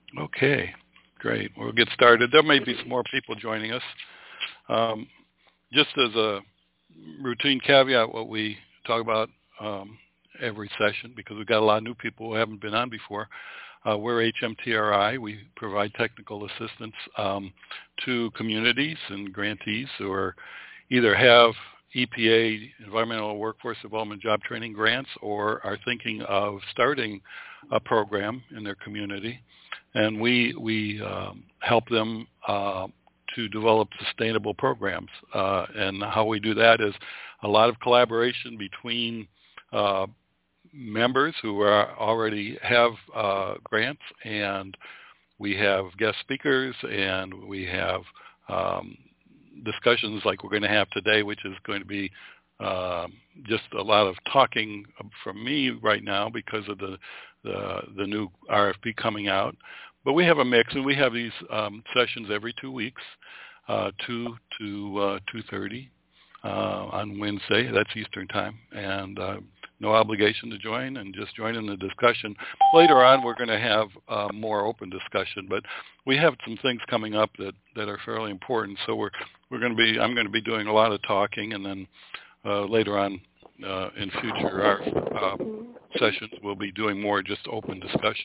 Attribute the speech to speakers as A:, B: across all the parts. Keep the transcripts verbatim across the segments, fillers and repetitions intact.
A: Okay, great. We'll get started. There may be some more people joining us. Um, just as a routine caveat, what we talk about um, every session, because we've got a lot of new people who haven't been on before. Uh, we're H M T R I. We provide technical assistance um, to communities and grantees who are either have E P A, Environmental Workforce Development Job Training grants, or are thinking of starting a program in their community. And we we um, help them uh, to develop sustainable programs. Uh, and how we do that is a lot of collaboration between uh, members who are already have uh, grants, and we have guest speakers, and we have um, discussions like we're going to have today, which is going to be uh, just a lot of talking from me right now because of the the, the new R F P coming out. But we have a mix, and we have these um, sessions every two weeks, uh, two to uh, two thirty uh, on Wednesday. That's Eastern time, and uh, no obligation to join, and just join in the discussion. Later on, we're going to have uh, more open discussion, but we have some things coming up that, that are fairly important. So we're we're going to be I'm going to be doing a lot of talking, and then uh, later on uh, in future our, uh, sessions, we'll be doing more just open discussion.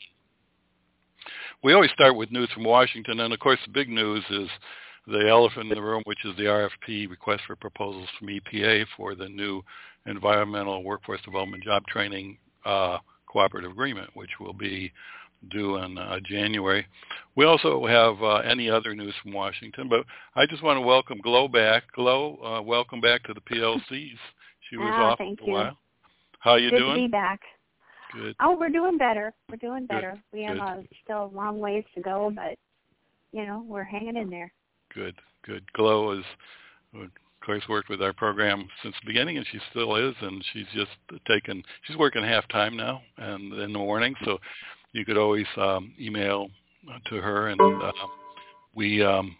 A: We always start with news from Washington, and of course the big news is the elephant in the room, which is the R F P, request for proposals from E P A for the new Environmental Workforce Development Job Training uh, Cooperative Agreement, which will be due in uh, January. We also have uh, any other news from Washington, but I just want to welcome Glo back. Glo, uh, welcome back to the P L Cs. She was
B: ah,
A: off
B: thank
A: for a
B: you.
A: while. How are you
B: Good
A: doing?
B: to be back.
A: Good.
B: Oh, we're doing better. We're doing better.
A: Good.
B: We have
A: Good.
B: uh, still a long ways to go, but, you know, we're hanging in there.
A: Good, good. Glo is, of course, worked with our program since the beginning, and she still is, and she's just taken, she's working half-time now and in the morning, so you could always um, email to her, and uh, we um,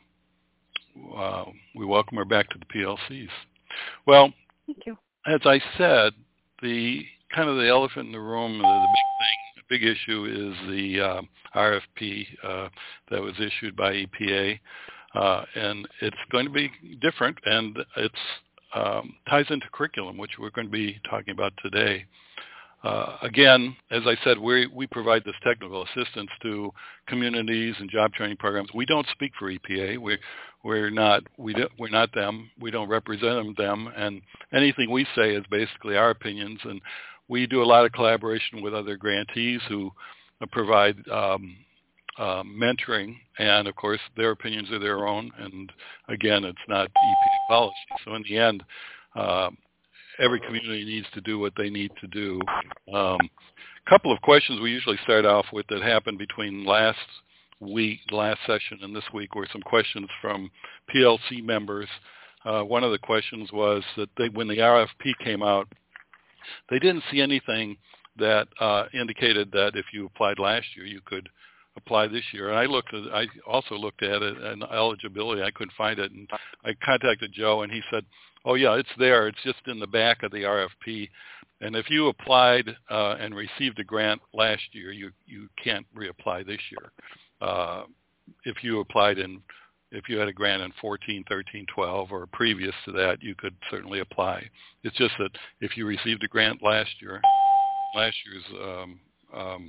A: uh, we welcome her back to the P L Cs. Well,
B: Thank you.
A: as I said, the kind of the elephant in the room, the, the big thing, the big issue is the uh, R F P uh, that was issued by E P A. Uh, and it's going to be different, and it's um, ties into curriculum, which we're going to be talking about today. Uh, again, as I said, we we provide this technical assistance to communities and job training programs. We don't speak for E P A. We we're not we don't, we're not them. We don't represent them, and anything we say is basically our opinions. And we do a lot of collaboration with other grantees who uh, provide Um, Uh, mentoring, and of course their opinions are their own, and again it's not E P A policy. So in the end, uh, every community needs to do what they need to do. Um, couple of questions we usually start off with that happened between last week, last session and this week were some questions from P L C members. Uh, one of the questions was that they, when the R F P came out, they didn't see anything that uh, indicated that if you applied last year you could apply this year. And I looked at, I also looked at it and eligibility. I couldn't find it, and I contacted Joe, and he said, "Oh yeah, it's there. It's just in the back of the R F P. And if you applied uh, and received a grant last year, you you can't reapply this year. Uh, if you applied in, if you had a grant in fourteen, thirteen, twelve, or previous to that, you could certainly apply. It's just that if you received a grant last year, last year's um, um,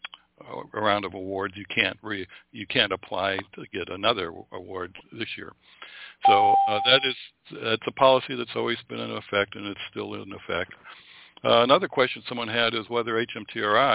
A: a round of awards, you can't re, you can't apply to get another award this year. So uh, that is that's a policy that's always been in effect, and it's still in effect. Uh, another question someone had is whether H M T R I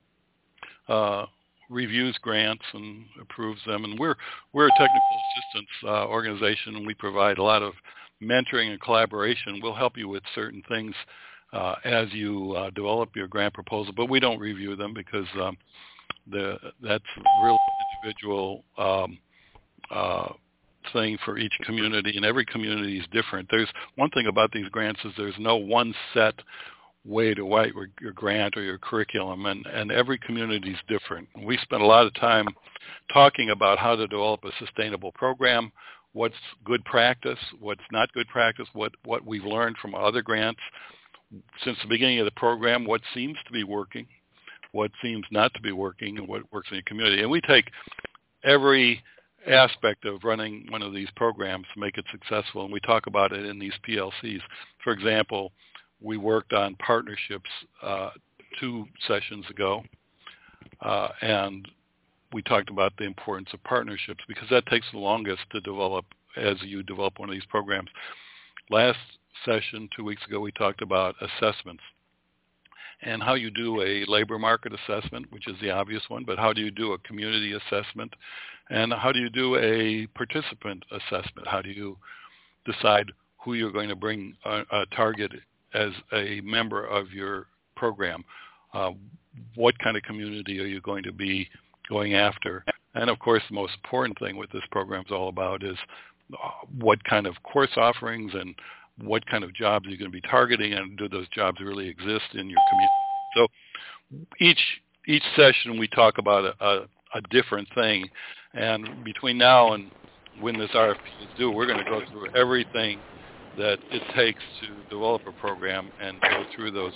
A: uh, reviews grants and approves them. And we're we're a technical assistance uh, organization, and we provide a lot of mentoring and collaboration. We'll help you with certain things uh, as you uh, develop your grant proposal, but we don't review them because um, The, that's real individual um, uh, thing for each community, and every community is different. There's one thing about these grants is there's no one set way to write your grant or your curriculum, and, and every community is different. We spent a lot of time talking about how to develop a sustainable program, what's good practice, what's not good practice, what, what we've learned from other grants since the beginning of the program, what seems to be working, what seems not to be working and what works in the community. And we take every aspect of running one of these programs to make it successful, and we talk about it in these P L Cs. For example, we worked on partnerships uh, two sessions ago, uh, and we talked about the importance of partnerships because that takes the longest to develop as you develop one of these programs. Last session, two weeks ago, we talked about assessments and how you do a labor market assessment, which is the obvious one, but how do you do a community assessment, and how do you do a participant assessment? How do you decide who you're going to bring a, a target as a member of your program? Uh, what kind of community are you going to be going after? And of course, the most important thing what this program is all about is what kind of course offerings and what kind of jobs you're going to be targeting, and do those jobs really exist in your community? So each each session we talk about a, a, a different thing, and between now and when this R F P is due, we're going to go through everything that it takes to develop a program and go through those.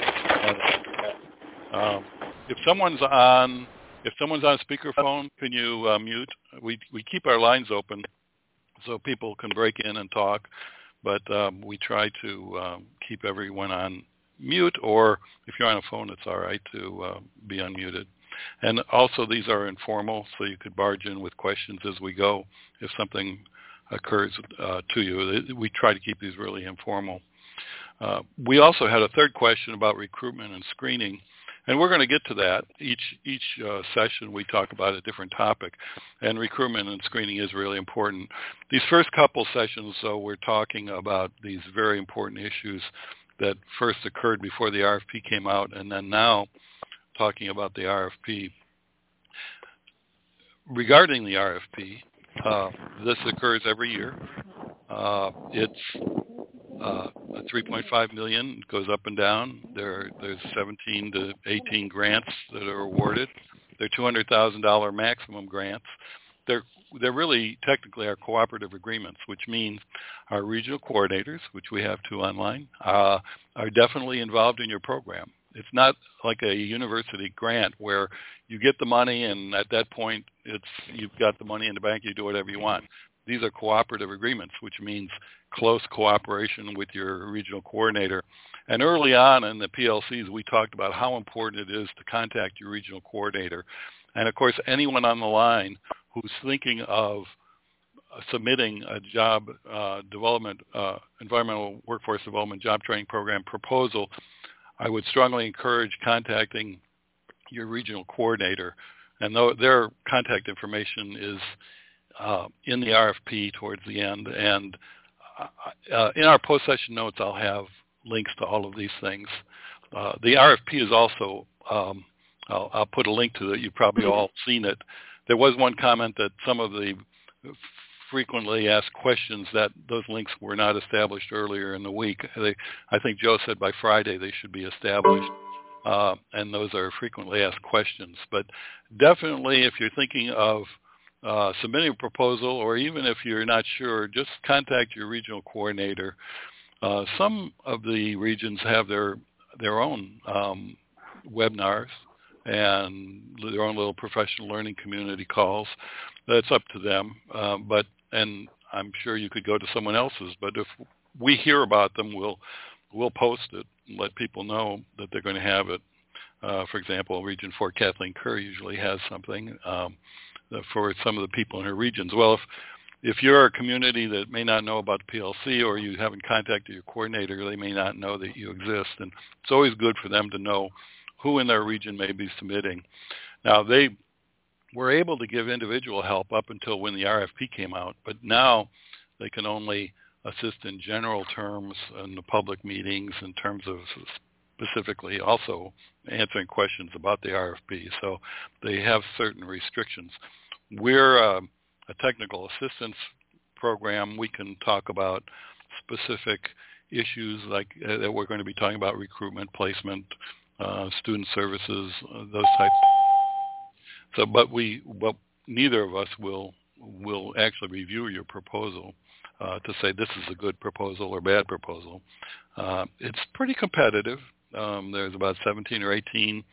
A: Um, if someone's on if someone's on speakerphone, can you uh, mute? We we keep our lines open so people can break in and talk. But um, we try to um, keep everyone on mute, or if you're on a phone, it's all right to uh, be unmuted. And also, these are informal, so you could barge in with questions as we go if something occurs uh, to you. We try to keep these really informal. Uh, we also had a third question about recruitment and screening, and we're going to get to that. Each each uh, session we talk about a different topic, and recruitment and screening is really important. These first couple sessions, though, we're talking about these very important issues that first occurred before the R F P came out, and then now talking about the R F P. Regarding the R F P, uh, this occurs every year. Uh, it's Uh, three point five million dollars goes up and down. There, there's seventeen to eighteen grants that are awarded. They're two hundred thousand dollars maximum grants. They're, they're really technically our cooperative agreements, which means our regional coordinators, which we have two online, uh, are definitely involved in your program. It's not like a university grant where you get the money and at that point it's you've got the money in the bank, you do whatever you want. These are cooperative agreements, which means close cooperation with your regional coordinator. And early on in the P L Cs, we talked about how important it is to contact your regional coordinator. And of course, anyone on the line who's thinking of submitting a job uh, development, uh, environmental workforce development job training program proposal, I would strongly encourage contacting your regional coordinator. And though their contact information is uh, in the R F P towards the end, and uh, in our post-session notes, I'll have links to all of these things. Uh, the R F P is also, um, I'll, I'll put a link to it. You've probably all seen it. There was one comment that some of the frequently asked questions, that those links were not established earlier in the week. They, I think Joe said by Friday they should be established, uh, and those are frequently asked questions. But definitely, if you're thinking of uh, submitting a proposal, or even if you're not sure, just contact your regional coordinator. Uh, some of the regions have their their own um, webinars and their own little professional learning community calls. That's up to them. Uh, but and I'm sure you could go to someone else's. But if we hear about them, we'll we'll post it and let people know that they're going to have it. Uh, for example, Region four, Kathleen Kerr usually has something um, for some of the people in her regions. Well, if If you're a community that may not know about the P L C, or you haven't contacted your coordinator, they may not know that you exist. And it's always good for them to know who in their region may be submitting. Now, they were able to give individual help up until when the R F P came out, but now they can only assist in general terms in the public meetings in terms of specifically also answering questions about the R F P. So they have certain restrictions. We're uh, a technical assistance program. We can talk about specific issues like uh, that we're going to be talking about: recruitment, placement, uh, student services, uh, those types. So, but we, but neither of us will will actually review your proposal uh, to say this is a good proposal or bad proposal. Uh, it's pretty competitive. Um, there's about seventeen or eighteen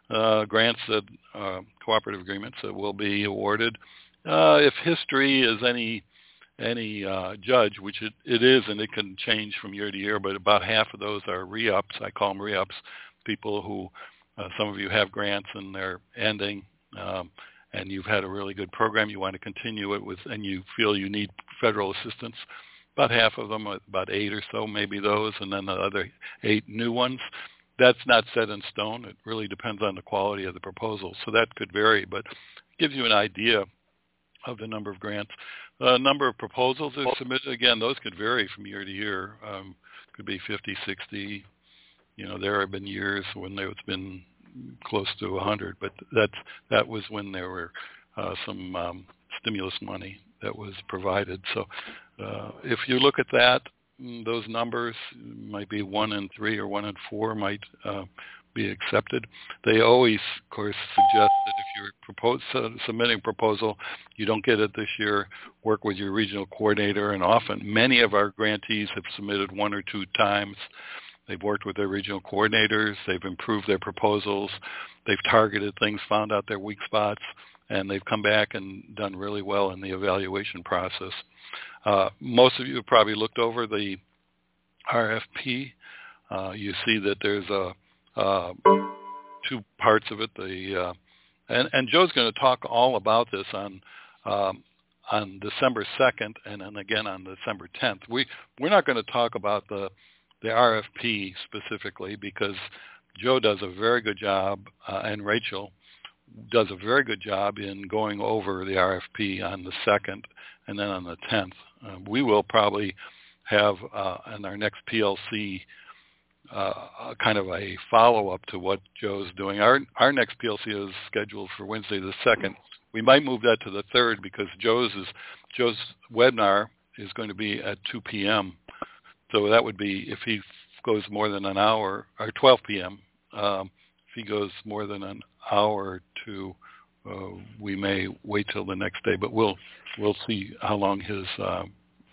A: uh, grants that uh, cooperative agreements that will be awarded. Uh, if history is any any uh, judge, which it, it is, and it can change from year to year, but about half of those are re-ups. I call them re-ups, people who, uh, some of you have grants and they're ending, um, and you've had a really good program, you want to continue it with, and you feel you need federal assistance. About half of them, about eight or so, maybe those, and then the other eight new ones. That's not set in stone. It really depends on the quality of the proposal, so that could vary, but it gives you an idea of the number of grants. The uh, number of proposals that are submitted, again, those could vary from year to year. Um, could be fifty, sixty. You know, there have been years when there has been close to one hundred, but that's, that was when there were uh, some um, stimulus money that was provided. So uh, if you look at that, those numbers might be one in three or one in four might uh, be accepted. They always, of course, suggest that if you're propose, uh, submitting a proposal, you don't get it this year, work with your regional coordinator, and often many of our grantees have submitted one or two times. They've worked with their regional coordinators, they've improved their proposals, they've targeted things, found out their weak spots, and they've come back and done really well in the evaluation process. Uh, most of you have probably looked over the R F P. Uh, you see that there's a Uh, two parts of it. The uh, and, and Joe's going to talk all about this on um, on December second and then again on December tenth. We we're not going to talk about the the R F P specifically because Joe does a very good job uh, and Rachel does a very good job in going over the R F P on the second and then on the tenth. Uh, we will probably have uh, in our next P L C Uh, kind of a follow-up to what Joe's doing. Our our next P L C is scheduled for Wednesday the second. We might move that to the third because Joe's is Joe's webinar is going to be at two p.m. So that would be if he goes more than an hour, or twelve p.m. Um, if he goes more than an hour or two, uh, we may wait till the next day. But we'll we'll see how long his uh,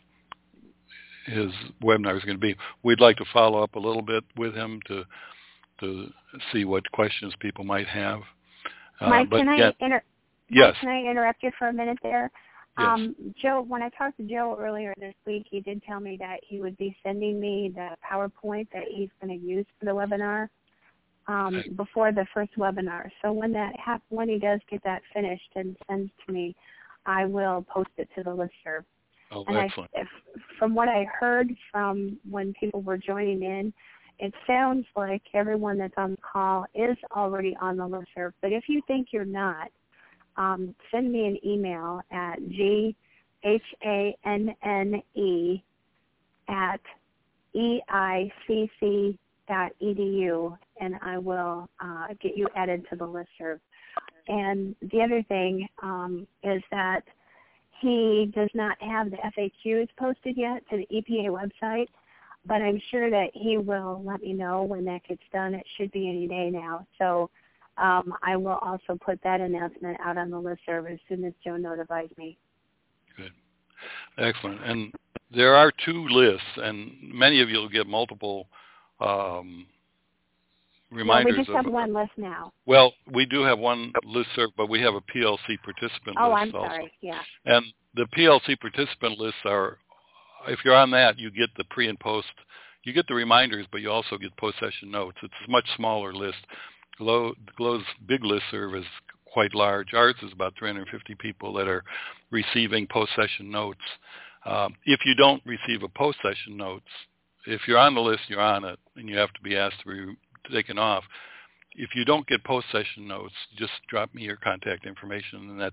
A: his webinar is going to be. We'd like to follow up a little bit with him to to see what questions people might have.
B: Uh, Mike, can
A: again,
B: I inter-
A: yes.
B: Mike, can I interrupt you for a minute there?
A: Yes.
B: Um, Joe, when I talked to Joe earlier this week, he did tell me that he would be sending me the PowerPoint that he's going to use for the webinar um, okay. before the first webinar. So when that hap- when he does get that finished and sends to me, I will post it to the listserv.
A: Oh,
B: and
A: excellent.
B: I, if, from what I heard from when people were joining in, it sounds like everyone that's on the call is already on the listserv. But if you think you're not, um, send me an email at G H A N N E at E I C C dot E D U, and I will uh, get you added to the listserv. And the other thing um, is that he does not have the F A Qs posted yet to the E P A website, but I'm sure that he will let me know when that gets done. It should be any day now. So um, I will also put that announcement out on the listserv as soon as Joe notifies me.
A: Good. Excellent. And there are two lists, and many of you will get multiple um, reminders.
B: Well, we just have
A: of,
B: one list now.
A: Well, we do have one listserv, but we have a P L C participant
B: oh,
A: list
B: I'm
A: also.
B: sorry. Yeah.
A: And the P L C participant lists are, if you're on that, you get the pre and post. You get the reminders, but you also get post-session notes. It's a much smaller list. Glow, Glow's big listserv is quite large. Ours is about three hundred fifty people that are receiving post-session notes. Um, if you don't receive a post-session notes, if you're on the list, you're on it, and you have to be asked to be taken off. If you don't get post-session notes, just drop me your contact information, and that's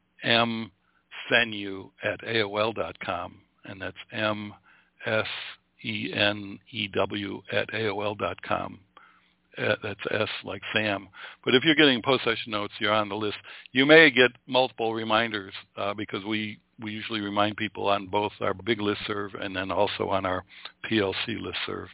A: msenew at A O L dot com, and that's M S E N E W at A O L dot com. Uh, that's S like Sam. But if you're getting post-session notes, you're on the list. You may get multiple reminders uh, because we, we usually remind people on both our big listserv and then also on our P L C listserv.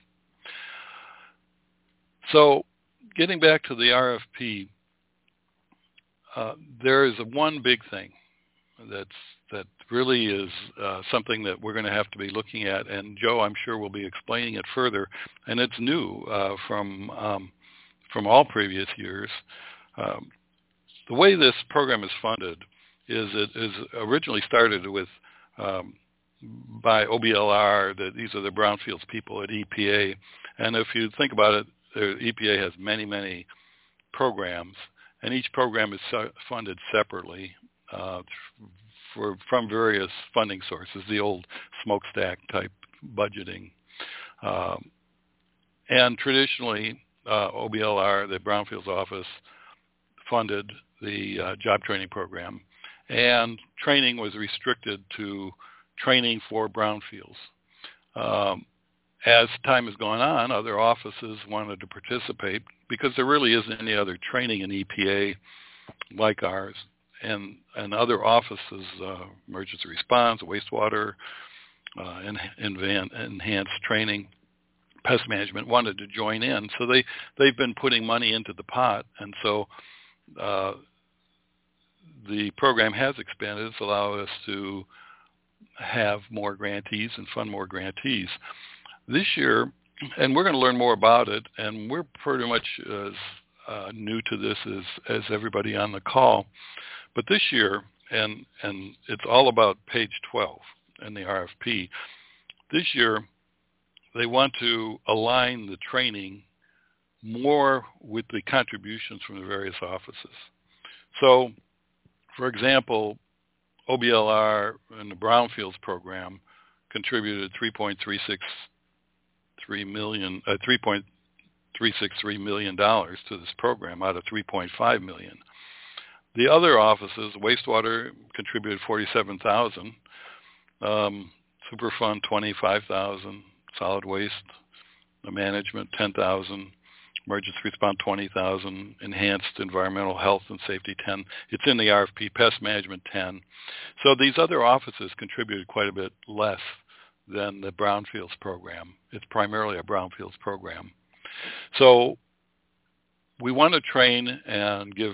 A: So getting back to the R F P, uh, there is a one big thing that's that really is uh, something that we're going to have to be looking at, and Joe, I'm sure, will be explaining it further, and it's new uh, from um, from all previous years. Um, the way this program is funded is it is originally started with um, by O B L R. The, these are the brownfields people at E P A, and if you think about it, the E P A has many, many programs, and each program is su- funded separately uh, for from various funding sources, the old smokestack type budgeting. Um, and traditionally, uh, O B L R, the Brownfields office, funded the uh, job training program, and training was restricted to training for brownfields. Um, as time has gone on, other offices wanted to participate because there really isn't any other training in E P A like ours, and, and other offices, uh, emergency response, wastewater, uh, en- en- enhanced training, pest management wanted to join in. So they, they've been putting money into the pot, and so uh, the program has expanded. It's allowed us to have more grantees and fund more grantees. This year, and we're going to learn more about it, and we're pretty much as uh, new to this as, as everybody on the call, but this year, and, and it's all about page twelve in the R F P, this year they want to align the training more with the contributions from the various offices. So, for example, O B L R and the Brownfields program contributed three point three six three million, uh, three point three six three million dollars to this program out of three point five million. The other offices, wastewater contributed forty-seven thousand, um, Superfund twenty-five thousand, solid waste management ten thousand, emergency response twenty thousand, enhanced environmental health and safety ten. It's in the R F P, pest management ten. So these other offices contributed quite a bit less than the Brownfields program. It's primarily a Brownfields program. So we want to train and give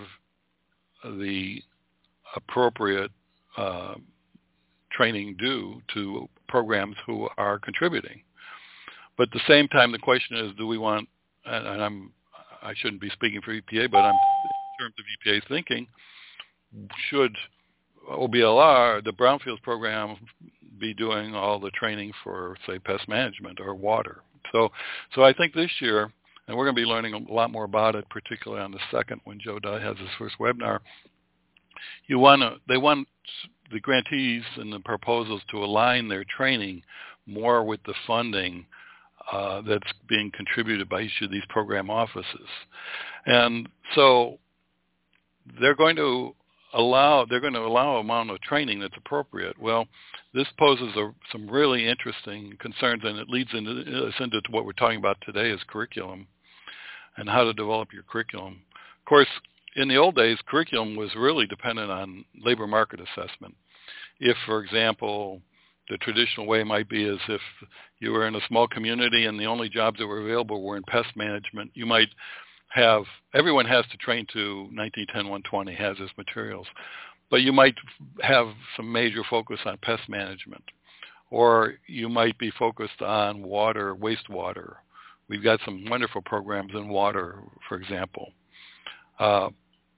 A: the appropriate uh, training due to programs who are contributing. But at the same time, the question is, do we want, and I'm, I shouldn't be speaking for E P A, but I'm in terms of E P A's thinking, should O B L R, the Brownfields program, be doing all the training for, say, pest management or water? So, so I think this year, and we're going to be learning a lot more about it, particularly on the second when Joe has his first webinar. You want to, they want the grantees and the proposals to align their training more with the funding uh, that's being contributed by each of these program offices, and so they're going to allow they're going to allow an amount of training that's appropriate. Well, this poses a, some really interesting concerns, and it leads into, us into what we're talking about today is curriculum and how to develop your curriculum. Of course, in the old days, curriculum was really dependent on labor market assessment. If, for example, the traditional way might be as if you were in a small community and the only jobs that were available were in pest management, you might have, everyone has to train to nineteen ten one twenty hazardous materials, but you might have some major focus on pest management, or you might be focused on water, wastewater. We've got some wonderful programs in water, for example. Uh,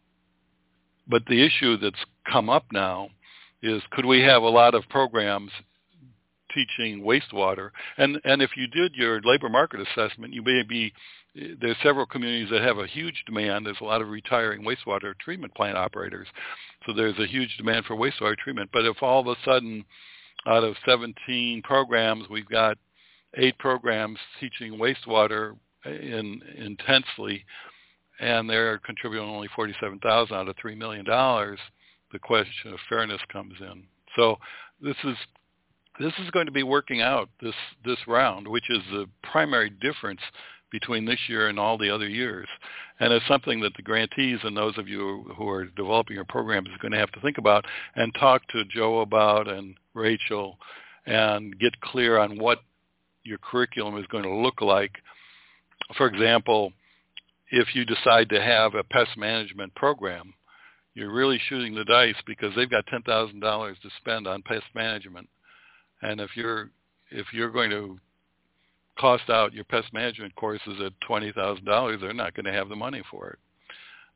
A: but the issue that's come up now is, could we have a lot of programs teaching wastewater? And and if you did your labor market assessment, you may be, there's several communities that have a huge demand. There's a lot of retiring wastewater treatment plant operators. So there's a huge demand for wastewater treatment. But if all of a sudden, out of seventeen programs, we've got eight programs teaching wastewater in, intensely, and they're contributing only forty-seven thousand dollars out of three million dollars, the question of fairness comes in. So this is this is going to be working out this, this round, which is the primary difference between this year and all the other years. And it's something that the grantees and those of you who are developing your programs is going to have to think about and talk to Joe about and Rachel and get clear on what your curriculum is going to look like. For example, if you decide to have a pest management program, you're really shooting the dice because they've got ten thousand dollars to spend on pest management. And if you're if you're going to cost out your pest management courses at twenty thousand dollars, they're not going to have the money for it.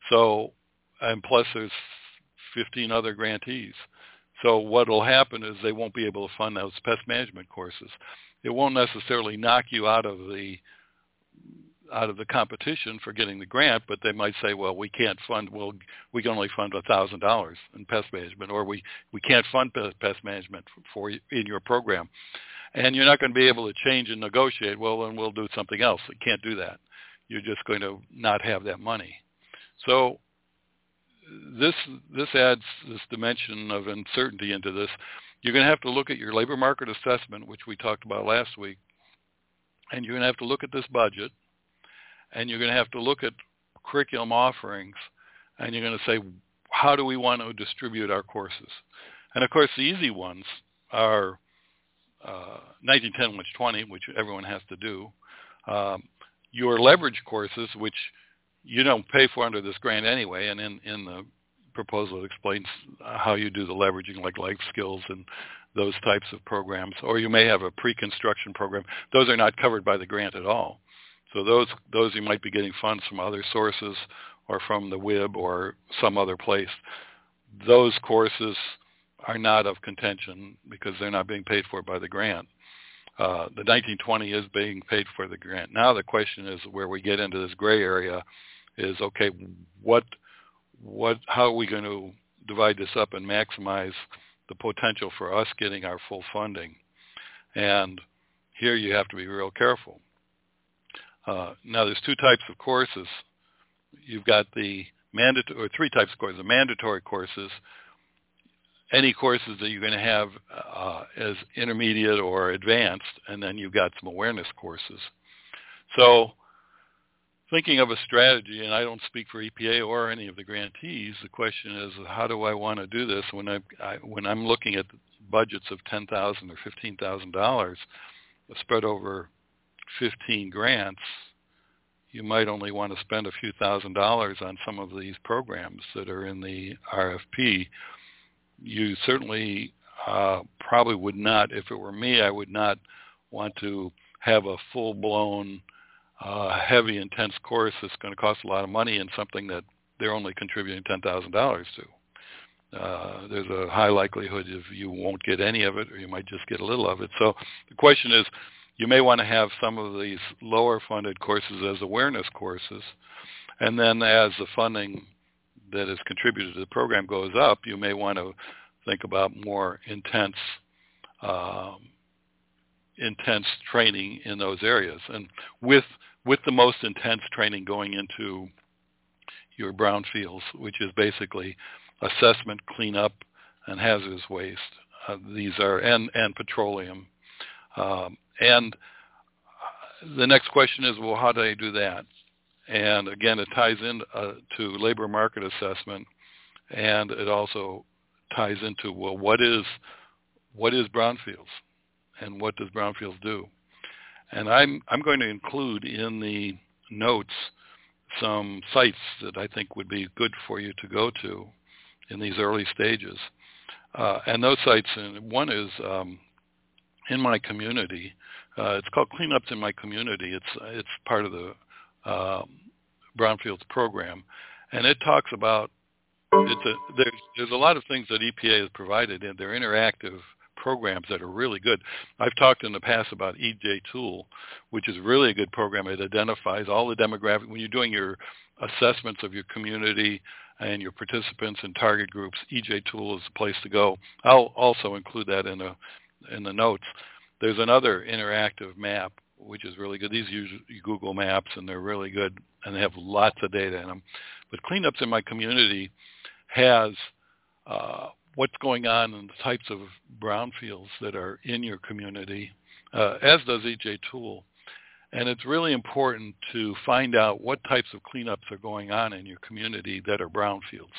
A: So, and plus there's fifteen other grantees. So what will happen is they won't be able to fund those pest management courses. It won't necessarily knock you out of the out of the competition for getting the grant, but they might say, well, we can't fund, well, we can only fund one thousand dollars in pest management, or we, we can't fund pest management for you in your program. And you're not going to be able to change and negotiate, well, then we'll do something else. You can't do that. You're just going to not have that money. So this this adds this dimension of uncertainty into this. You're going to have to look at your labor market assessment, which we talked about last week, and you're going to have to look at this budget, and you're going to have to look at curriculum offerings, and you're going to say, how do we want to distribute our courses? And, of course, the easy ones are uh, nineteen ten which twenty, which everyone has to do. Um, your leverage courses, which you don't pay for under this grant anyway, and in, in the proposal it explains how you do the leveraging, like life skills and those types of programs. Or you may have a pre-construction program. Those are not covered by the grant at all. So those those you might be getting funds from other sources or from the W I B or some other place. Those courses are not of contention because they're not being paid for by the grant. Uh, the nineteen twenty is being paid for the grant. Now the question is where we get into this gray area is, okay, what, what, how are we going to divide this up and maximize the potential for us getting our full funding? And here you have to be real careful. Uh, now there's two types of courses. You've got the mandatory, or three types of courses, the mandatory courses, any courses that you're going to have uh, as intermediate or advanced, and then you've got some awareness courses. So thinking of a strategy, and I don't speak for E P A or any of the grantees, the question is, how do I want to do this when, I, I, when I'm looking at budgets of ten thousand dollars or fifteen thousand dollars spread over fifteen grants? You might only want to spend a few thousand dollars on some of these programs that are in the R F P. You certainly uh, probably would not, if it were me, I would not want to have a full-blown, uh, heavy, intense course that's going to cost a lot of money and something that they're only contributing ten thousand dollars to. Uh, there's a high likelihood if you won't get any of it, or you might just get a little of it. So the question is, you may want to have some of these lower funded courses as awareness courses, and then as the funding that is contributed to the program goes up, you may want to think about more intense um, intense training in those areas. And with with the most intense training going into your brownfields, which is basically assessment, cleanup, and hazardous waste. Uh, these are, and, and petroleum. Um, and the next question is, well, how do I do that? And again, it ties in uh, to labor market assessment, and it also ties into, well, what is what is brownfields, and what does brownfields do? And I'm I'm going to include in the notes some sites that I think would be good for you to go to in these early stages. Uh, and those sites, and one is um, in my community. Uh, it's called Cleanups in My Community. It's it's part of the um, Brownfields program, and it talks about it's a there's there's a lot of things that E P A has provided, and they're interactive programs that are really good. I've talked in the past about E J Tool, which is really a good program. It identifies all the demographic when you're doing your assessments of your community and your participants and target groups. E J Tool is the place to go. I'll also include that in a in the notes. There's another interactive map which is really good. These use Google Maps, and they're really good, and they have lots of data in them. But Cleanups in My Community has uh, what's going on in the types of brownfields that are in your community, uh, as does E J Tool. And it's really important to find out what types of cleanups are going on in your community that are brownfields.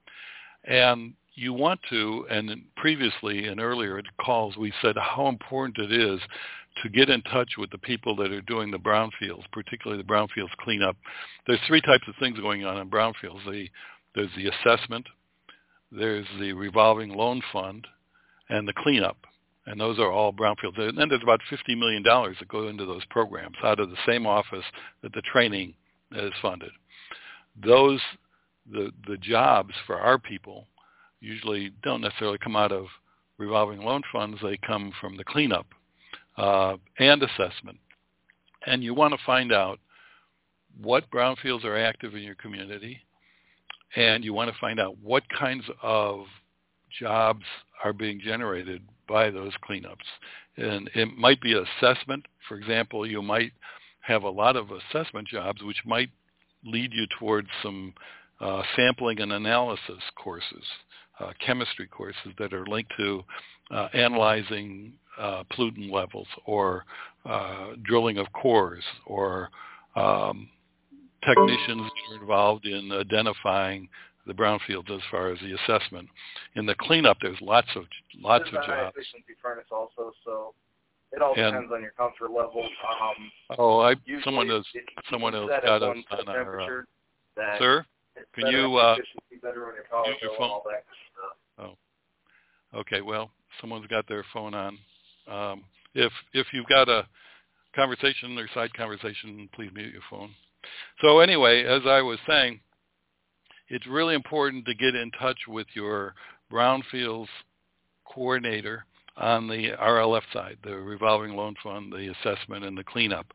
A: And you want to, and previously in earlier calls we said how important it is to get in touch with the people that are doing the brownfields, particularly the brownfields cleanup. There's three types of things going on in brownfields. The, there's the assessment, there's the revolving loan fund, and the cleanup. And those are all brownfields. And then there's about fifty million dollars that go into those programs out of the same office that the training is funded. Those the the jobs for our people usually don't necessarily come out of revolving loan funds. They come from the cleanup uh, and assessment. And you want to find out what brownfields are active in your community, and you want to find out what kinds of jobs are being generated by those cleanups. And it might be assessment. For example, you might have a lot of assessment jobs, which might lead you towards some uh, sampling and analysis courses, uh, chemistry courses that are linked to uh, analyzing uh, pollutant levels, or uh, drilling of cores, or um, technicians that are involved in identifying the brownfields as far as the assessment. In the cleanup, there's lots of lots
C: There's
A: of
C: a high
A: jobs.
C: efficiency furnace also, so it all
A: And,
C: depends on your comfort level. Um,
A: oh, I
C: usually
A: someone has
C: if you
A: someone
C: can
A: else
C: set
A: got
C: it
A: us
C: on to
A: on our. Uh,
C: temperature that
A: sir,
C: it's
A: can
C: better
A: you
C: on
A: uh,
C: efficiency, better on your power
A: use your
C: bill
A: phone?
C: and all that good stuff.
A: Oh, okay. Well, someone's got their phone on. Um, if if you've got a conversation or side conversation, please mute your phone. So anyway, as I was saying, it's really important to get in touch with your brownfields coordinator on the R L F side, the revolving loan fund, the assessment, and the cleanup.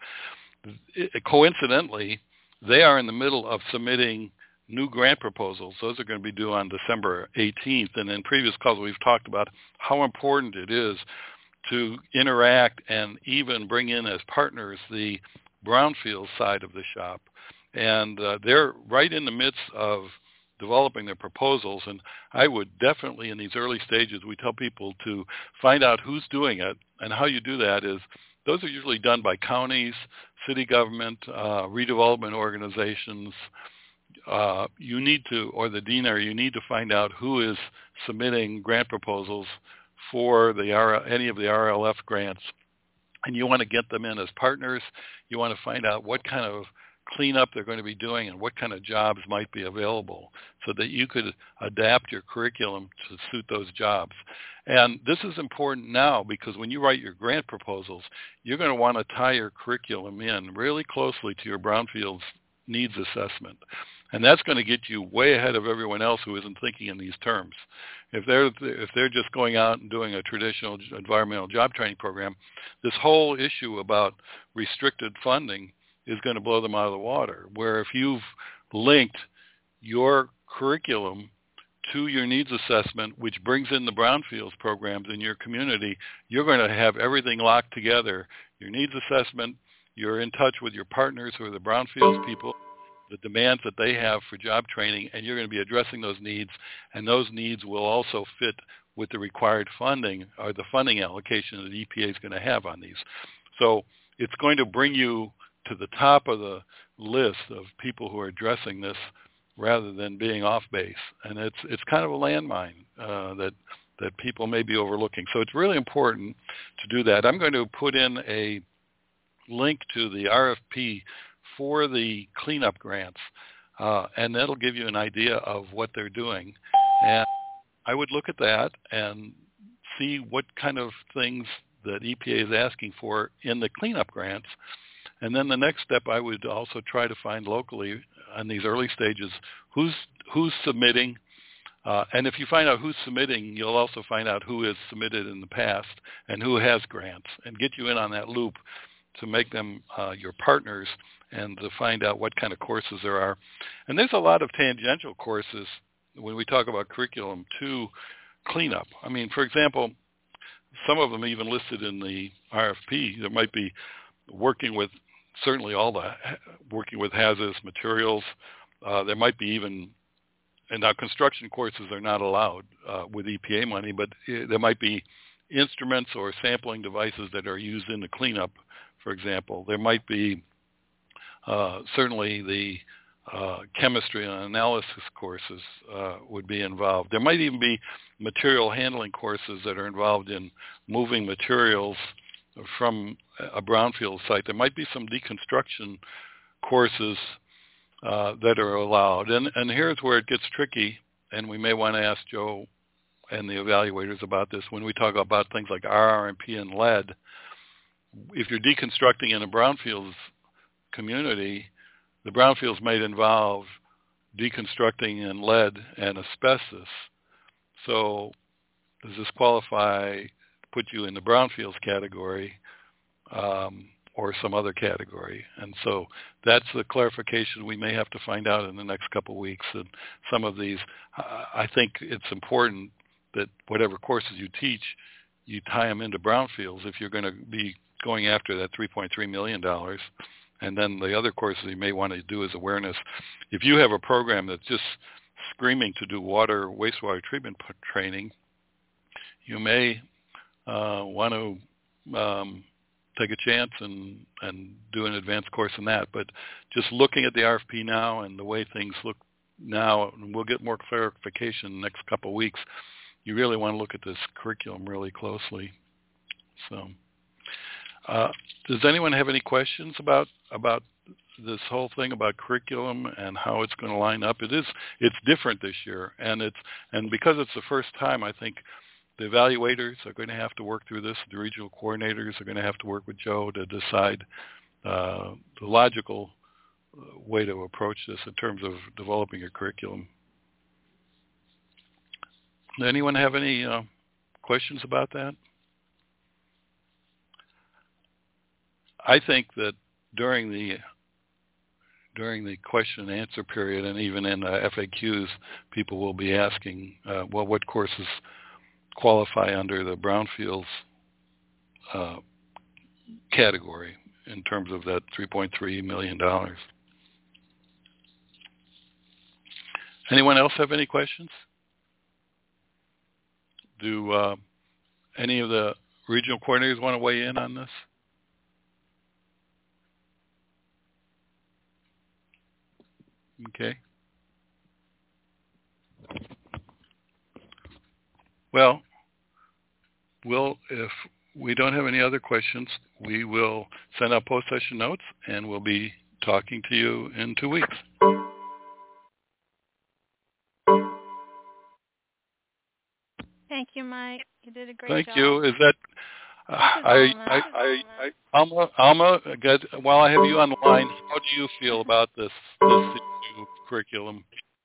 A: It, coincidentally, they are in the middle of submitting new grant proposals. Those are going to be due on December eighteenth. And in previous calls, we've talked about how important it is to interact and even bring in as partners the brownfield side of the shop. And uh, they're right in the midst of developing their proposals. And I would definitely, in these early stages, we tell people to find out who's doing it. And how you do that is those are usually done by counties, city government, uh, redevelopment organizations. Uh, you need to, or the D N R, you need to find out who is submitting grant proposals for the R, any of the R L F grants. And you want to get them in as partners. You want to find out what kind of cleanup they're going to be doing and what kind of jobs might be available so that you could adapt your curriculum to suit those jobs. And this is important now because when you write your grant proposals, you're going to want to tie your curriculum in really closely to your brownfields needs assessment. And that's going to get you way ahead of everyone else who isn't thinking in these terms. If they're if they're just going out and doing a traditional environmental job training program, this whole issue about restricted funding is going to blow them out of the water. Where if you've linked your curriculum to your needs assessment, which brings in the brownfields programs in your community, you're going to have everything locked together. Your needs assessment, you're in touch with your partners who are the brownfields people, the demands that they have for job training, and you're going to be addressing those needs, and those needs will also fit with the required funding or the funding allocation that E P A is going to have on these. So it's going to bring you to the top of the list of people who are addressing this rather than being off base. And it's it's kind of a landmine uh, that that people may be overlooking. So it's really important to do that. I'm going to put in a link to the R F P for the cleanup grants, uh, and that'll give you an idea of what they're doing. And I would look at that and see what kind of things that E P A is asking for in the cleanup grants. And then the next step, I would also try to find locally on these early stages who's who's submitting. Uh, and if you find out who's submitting, you'll also find out who has submitted in the past and who has grants, and get you in on that loop to make them uh, your partners and to find out what kind of courses there are. And there's a lot of tangential courses when we talk about curriculum to cleanup. I mean, for example, some of them even listed in the R F P. There might be working with certainly all the working with hazardous materials. Uh, there might be even, and now construction courses are not allowed uh, with E P A money, but there might be instruments or sampling devices that are used in the cleanup, for example. There might be uh, certainly the uh, chemistry and analysis courses uh, would be involved. There might even be material handling courses that are involved in moving materials from a brownfield site. There might be some deconstruction courses uh, that are allowed. And, and here's where it gets tricky, and we may want to ask Joe and the evaluators about this when we talk about things like R R M P and lead. If you're deconstructing in a brownfields community, the brownfields might involve deconstructing in lead and asbestos. So does this qualify, put you in the brownfields category um, or some other category? And so that's the clarification we may have to find out in the next couple of weeks. And some of these, uh, I think it's important that whatever courses you teach, you tie them into brownfields if you're going to be going after that three point three million dollars. And then the other courses you may want to do is awareness. If you have a program that's just screaming to do water, wastewater treatment p- training, you may uh, want to um, take a chance and, and do an advanced course in that. But just looking at the R F P now and the way things look now, and we'll get more clarification in the next couple of weeks, you really want to look at this curriculum really closely. So uh, does anyone have any questions about about this whole thing about curriculum and how it's going to line up? It is, it's different this year, and it's, and because it's the first time, I think the evaluators are going to have to work through this. The regional coordinators are going to have to work with Joe to decide uh, the logical way to approach this in terms of developing a curriculum. Does anyone have any uh, questions about that? I think that during the during the question and answer period, and even in uh, F A Qs, people will be asking, uh, well, what courses qualify under the brownfields uh, category in terms of that three point three million dollars. Anyone else have any questions? Do uh, any of the regional coordinators want to weigh in on this? Okay. Well, we'll, if we don't have any other questions, we will send out post-session notes, and we'll be talking to you in two weeks.
D: Thank you, Mike. You did a great
A: Thank
D: job.
A: Thank you. Is that uh, I, I, I, I, Alma, Alma, good. While I have you on the line, how do you feel about this this new curriculum?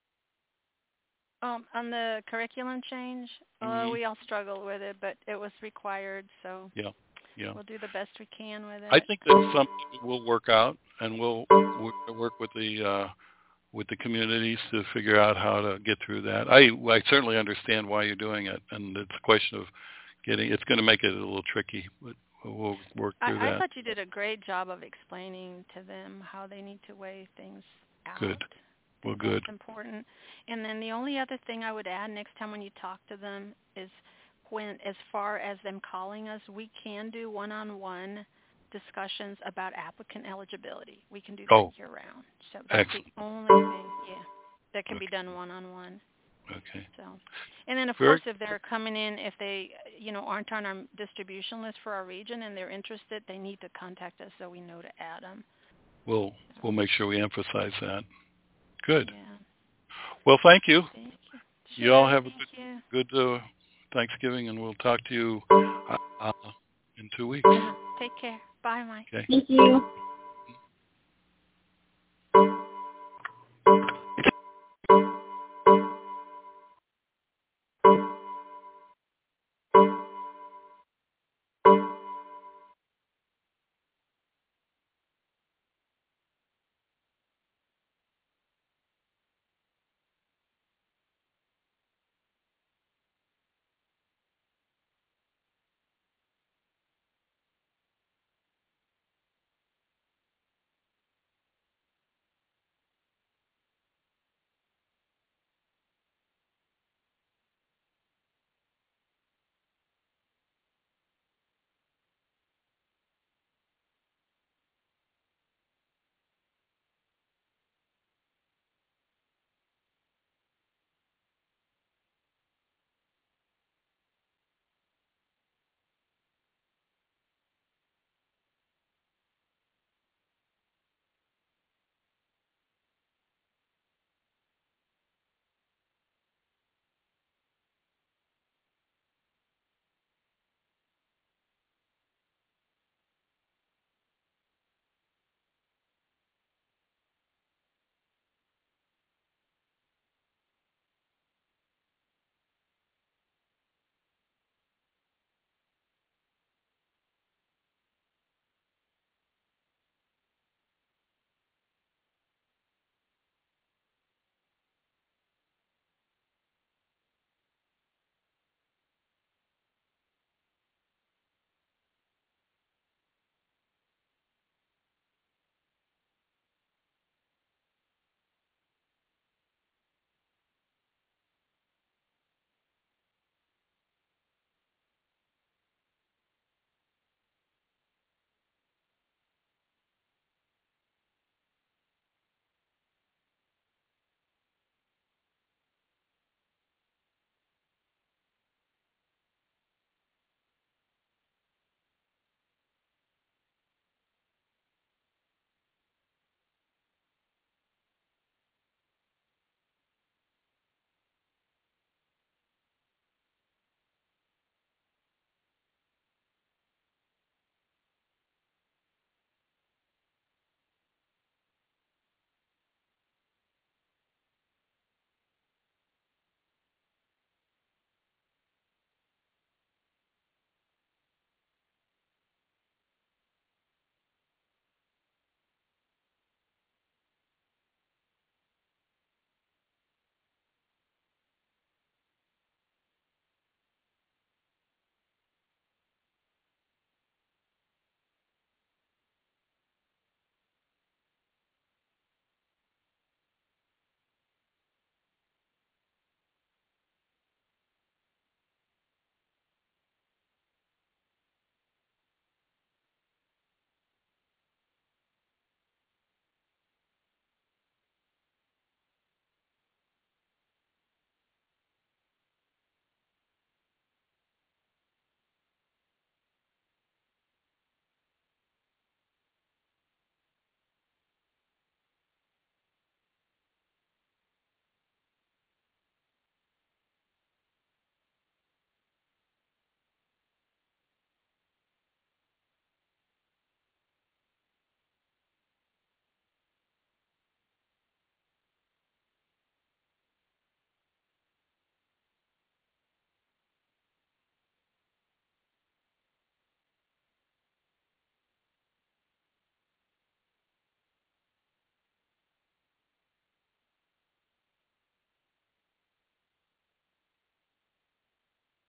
D: Um, on the curriculum change,
A: Mm-hmm.
D: uh, we all struggled with it, but it was required, so
A: yeah, yeah.
D: we'll do the best we can with it.
A: I think that's something we'll work out, and we'll work with the uh, with the communities to figure out how to get through that. I, I certainly understand why you're doing it, and it's a question of getting. It's going to make it a little tricky, but we'll work through
D: I,
A: that.
D: I thought you did a great job of explaining to them how they need to weigh things out.
A: Good. Well, good.
D: That's important. And then the only other thing I would add next time when you talk to them is when, as far as them calling us, we can do one-on-one discussions about applicant eligibility. We can do that
A: oh.
D: year-round. So that's
A: Excellent.
D: the only thing, yeah, that can
A: okay.
D: be done one-on-one.
A: Okay.
D: So, and then of
A: Very
D: course, if they're coming in, if they, you know, aren't on our distribution list for our region and they're interested, they need to contact us so we know to add them.
A: We'll we'll make sure we emphasize that. Good.
D: Yeah.
A: Well, thank you.
D: Thank you.
A: You
D: Sure,
A: all have a
D: you.
A: good, good uh, Thanksgiving, and we'll talk to you uh, uh, in two weeks.
D: Uh-huh. Take care. Bye, Mike.
A: Okay.
B: Thank you.